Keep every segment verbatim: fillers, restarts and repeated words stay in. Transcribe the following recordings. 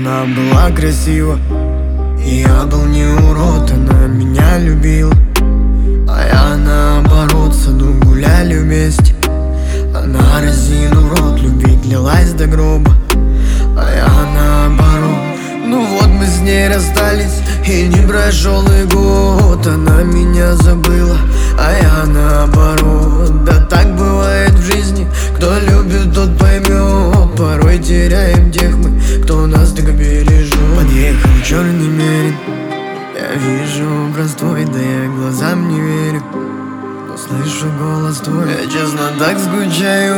Она была красива, и я был не урод. Она меня любила, а я наоборот. В саду гуляли вместе, она разинул рот. Любить длилась до гроба, а я наоборот. Ну вот мы с ней расстались, и не прошел и год. Она меня забыла, а я наоборот. Да так бывает в жизни, кто любит, тот поймет. Порой теряем тех мы, кто нас так бережет. Подъехал черный мерин, я вижу образ твой, да я глазам не верю. Но слышу голос твой, я честно так скучаю,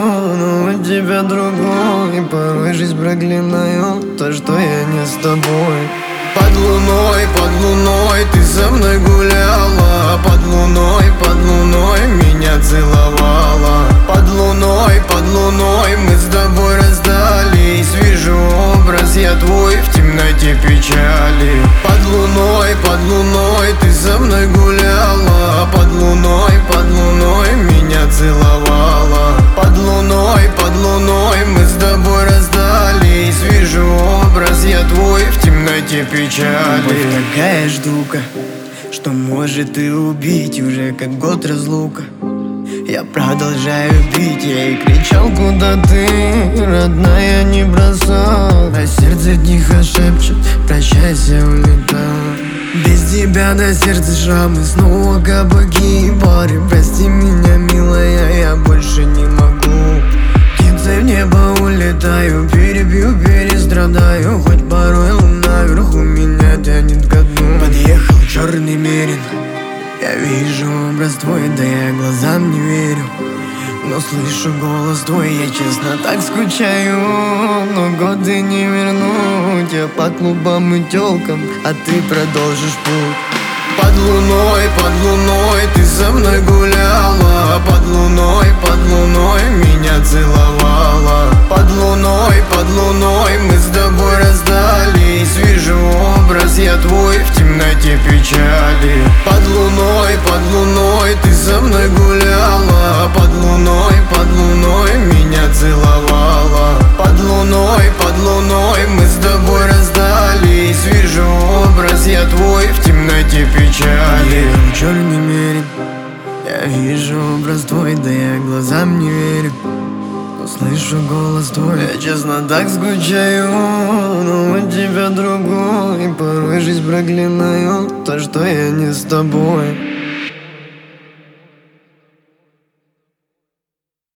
но у тебя другой. И порой жизнь проклинаю то, что я не с тобой. Под луной, под луной ты со мной гуляла. Под луной, под луной меня целовала. Под луной, под луной мы с тобой расстались. Вижу образ я твой в темноте печали. Под луной, под луной ты со мной гуляла. Под луной, под луной меня целовала. Под луной, под луной мы с тобой расстались. Вижу образ я твой в темноте печали. Любовь такая штука, что может и убить. Уже как год разлука, я продолжаю пить. Я и кричал, куда ты, родная, не бросай. А сердце тихо шепчет, прощайся, улетай. Без тебя на сердце шрамы, снова кабаки и бары. Прости меня, милая, я больше не могу. Птицей в небо улетаю, перебью, перестрадаю. Хоть порой луна вверху меня тянет ко дну. Подъехал черный мерин, я вижу образ твой, да я глазам не верю. Но слышу голос твой, я честно так скучаю. Но годы не вернуть, я по клубам и тёлкам, а ты продолжишь путь. Под луной, под луной ты со мной гуляла. Под луной, под луной меня целовала. Под луной, под луной мы с тобой расстались. Вижу образ я твой в темноте печали. Под луной, под луной ты со мной гуляла. Под луной, под луной меня целовала. Под луной, под луной мы с тобой расстались. Вижу образ я твой в темноте печали. Черный мерин, я вижу образ твой, да я глазам не верю. Но слышу голос твой, я честно так скучаю, но у тебя другой. И порой жизнь проклинаю то, что я не с тобой.